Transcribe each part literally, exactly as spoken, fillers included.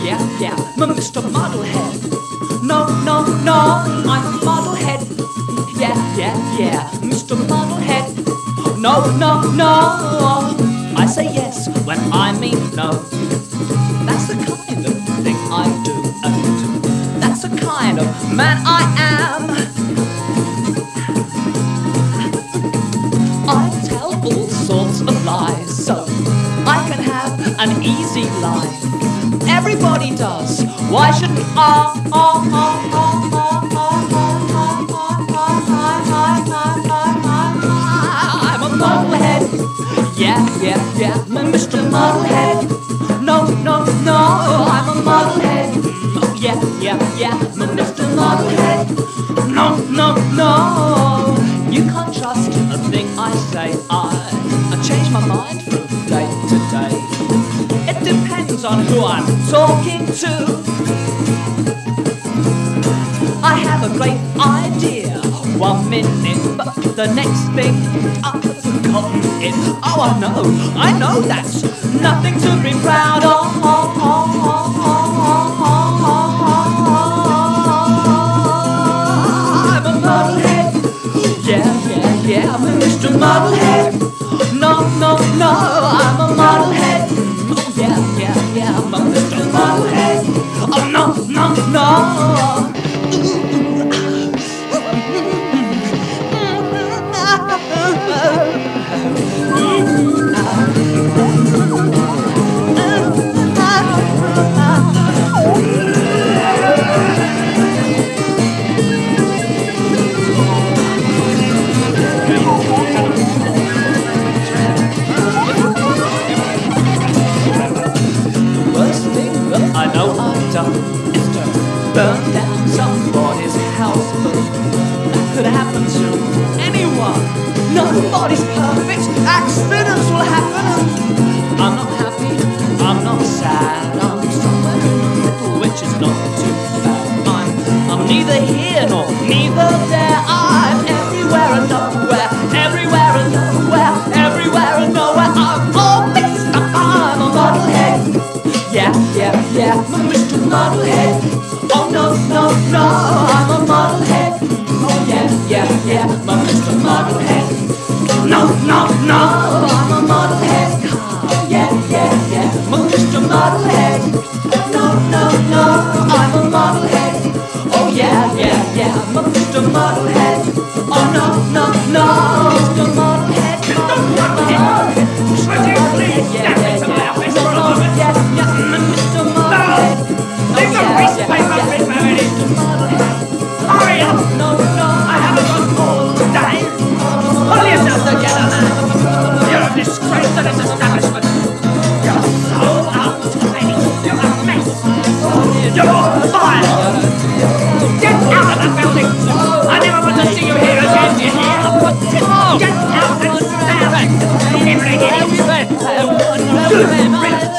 yeah, yeah, I'm Mister Muddlehead. No, no, no, I'm a muddlehead. Yeah, yeah, yeah, Mister Muddlehead. No, no, no, I say yes when I mean no. That's the kind of thing I do, and that's the kind of man I am. I tell all sorts of lies so I can have an easy life. Everybody does. Why shouldn't I? I'm a muddlehead. Yeah, yeah, yeah, I'm Mister Muddlehead. No, no, no, I'm a muddlehead. Oh, yeah, yeah, yeah, I'm Mister Muddlehead. No, no, no, you can't trust a thing I say. I, I change my mind from day to day. It depends on who I'm talking to. I have a great idea one minute, but the next thing I've forgotten it. Oh, I know, I know that's nothing to be proud of. I'm a muddlehead. Yeah, yeah, yeah, I'm a Mister Muddlehead. No, no, no, I'm a muddlehead. Oh, yeah, yeah, yeah, I'm a Mister Muddlehead. Oh, no, no, no. I know I've done is to burn down somebody's house, but that could happen to anyone. Nobody's perfect, accidents will happen. I'm not happy, I'm not sad, I'm somewhere in the middle, which is not too bad. I'm, I'm neither here nor neither there. I'm everywhere and nowhere, everywhere and nowhere, everywhere and nowhere. I'm all mixed up, I'm a muddlehead. Yeah, yeah, yeah, I'm Mister Muddlehead. Oh no, no, no, I'm a muddlehead. Oh yeah, yeah, yeah, I'm Mister Muddlehead. No, no, no, I'm a muddlehead. Oh yeah, yeah, yeah, I'm Mister Muddlehead. No, no, no, I'm a muddlehead. Oh yeah, yeah, yeah, I'm Mister Muddlehead. Oh no, no, no, Mister Muddlehead. Mister Muddlehead. Mister Muddlehead. Yeah, yeah, yeah, no, no, yeah, yeah, Mister Muddlehead. Leave the waste paper bit, Meredith! Hurry up! No, no, I haven't got all day! Pull yourself together, man! You're a disgrace to this establishment! You're so untidy! You're a mess! You're fired! Get out of the building! I never want to see you here again, you hear? Get out and stand! Good riddance!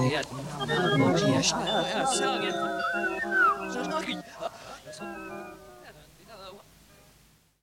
Oh,